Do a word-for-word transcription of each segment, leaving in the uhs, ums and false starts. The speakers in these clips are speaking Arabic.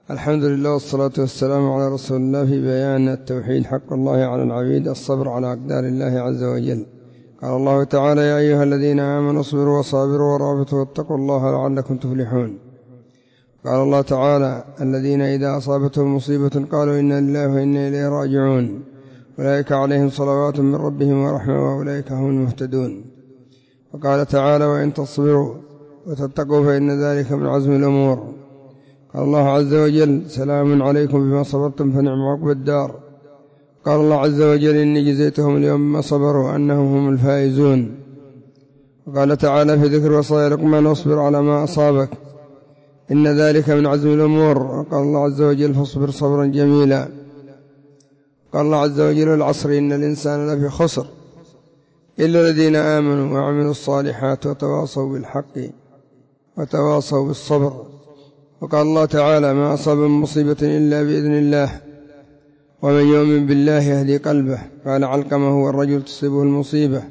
الحمد لله والصلاة والسلام على رسول الله في بيان التوحيد حق الله على العبيد الصبر على أقدار الله عز وجل. قال الله تعالى: يا أيها الذين آمنوا اصبروا وصابروا ورابطوا واتقوا الله لعلكم تفلحون. قال الله تعالى: الذين إذا أصابتهم مصيبة قالوا إنا لله وإنا إليه راجعون أولئك عليهم صلوات من ربهم ورحمة وأولئك هم المهتدون. وقال تعالى: وإن تصبروا وتتقوا فإن ذلك من عزم الأمور. قال الله عز وجل: سلام عليكم بما صبرتم فنعم عقبى الدار. قال الله عز وجل: إني جزيتهم اليوم بما صبروا أنهم هم الفائزون. وقال تعالى في ذكر وصايا لقمان: واصبر على ما أصابك إن ذلك من عزم الأمور. وقال الله عز وجل: فاصبر صبرا جميلا. قال الله عز وجل: العصر إن الإنسان لفي خسر إلا الذين آمنوا وعملوا الصالحات وتواصوا بالحق وتواصوا بالصبر. وقال الله تعالى: ما أصاب من مصيبة إلا بإذن الله ومن يؤمن بالله يهدي قلبه. قال علقمة: هو الرجل تصيبه المصيبة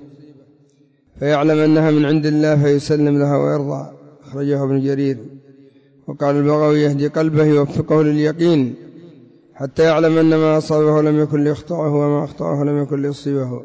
فيعلم أنها من عند الله فيسلم لها ويرضى. أخرجه ابن جرير. وقال البغوي: يهدي قلبه يوفقه لليقين حتى يعلم أن ما أصابه لم يكن ليخطئه وما أخطأه لم يكن ليصيبه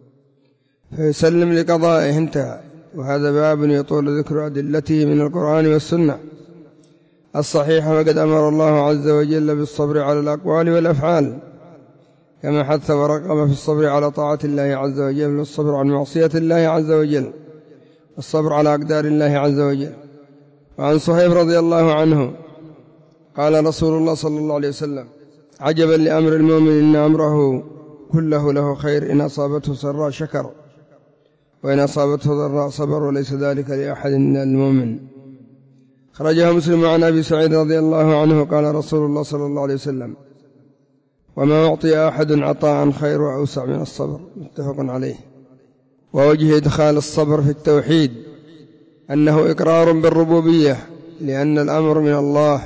فيسلم لقضائه. انتهى. وهذا باب يطول ذكر أدلته من القرآن والسنة الصحيحة. وقد أمر الله عز وجل بالصبر على الأقوال والأفعال كما حث ورغب في الصبر على طاعة الله عز وجل والصبر عن معصية الله عز وجل والصبر على أقدار الله عز وجل. وعن صهيب رضي الله عنه قال رسول الله صلى الله عليه وسلم: عجبا لأمر المؤمن إن أمره كله له خير إن أصابته سراء شكر وإن أصابته ضراء صبر وليس ذلك لأحد إلا المؤمن. خرجها مسلم عن أبي سعيد رضي الله عنه قال رسول الله صلى الله عليه وسلم: وما أعطي أحد عطاء خير وأوسع من الصبر. متفق عليه. ووجه إدخال الصبر في التوحيد أنه إقرار بالربوبية لأن الأمر من الله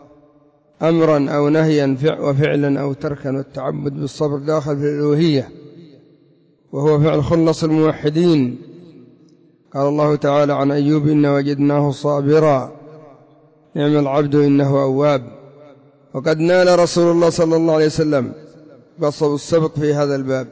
أمرا أو نهيا وفعلا أو تركا، والتعبد بالصبر داخل في الألوهية وهو فعل خلص الموحدين. قال الله تعالى عن أيوب: إن وجدناه صابرا نعم العبد إنه أواب. وقد نال رسول الله صلى الله عليه وسلم قصب السبق في هذا الباب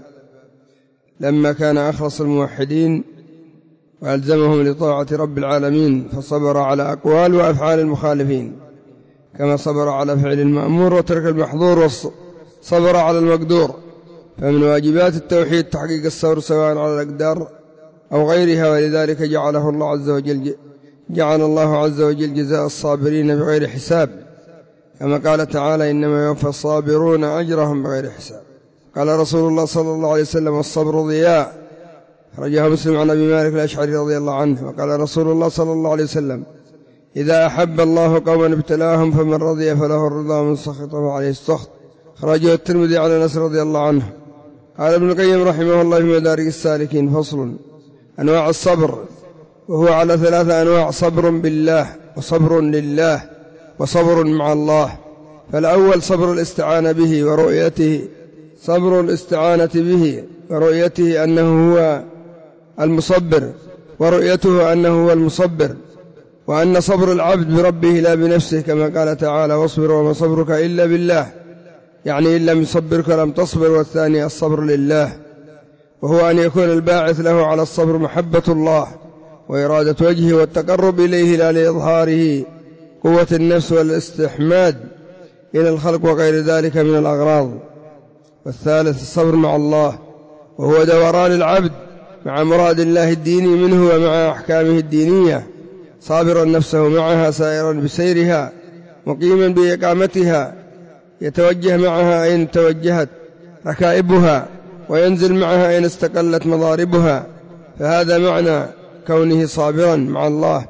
لما كان أخلص الموحدين وألزمهم لطاعة رب العالمين فصبر على أقوال وأفعال المخالفين كما صبر على فعل المأمور وترك المحظور وصبر على المقدور. فمن واجبات التوحيد تحقيق الصبر سواء على الأقدار أو غيرها. ولذلك جعله الله عز وجل جعل الله عز وجل جزاء الصابرين بغير حساب كما قال تعالى: إنما يوفى الصابرون أجرهم بغير حساب. قال رسول الله صلى الله عليه وسلم: الصبر ضياء. خرجها مسلم عن أبي مالك الأشعري رضي الله عنه. وقال رسول الله صلى الله عليه وسلم: إذا أحب الله قوما ابتلاهم فمن رضي فله الرضا ومن سخطه عليه السخط. خرجه الترمذي عن أنس رضي الله عنه. قال ابن القيم رحمه الله في مدارج السالكين: فصل: أنواع الصبر، وهو على ثلاثة أنواع: صبر بالله وصبر لله وصبر مع الله. فالأول صبر الاستعانة به ورؤيته صبر الاستعانة به ورؤيته أنه هو المصبر ورؤيته أنه هو المصبر، وأن صبر العبد بربه لا بنفسه كما قال تعالى: واصبر وما صبرك إلا بالله، يعني إن لم يصبرك لم تصبر. والثاني الصبر لله، وهو أن يكون الباعث له على الصبر محبة الله وإرادة وجهه والتقرب إليه لا لإظهاره قوة النفس والاستحماد إلى الخلق وغير ذلك من الأغراض. والثالث الصبر مع الله، وهو دوران العبد مع مراد الله الديني منه ومع أحكامه الدينية، صابرا نفسه معها سائرا بسيرها مقيما بإقامتها، يتوجه معها أين توجهت ركائبها وينزل معها أين استقلت مضاربها. فهذا معنى كونه صابرا مع الله،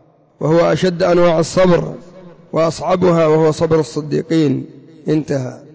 وهو أشد أنواع الصبر وأصعبها، وهو صبر الصديقين. انتهى.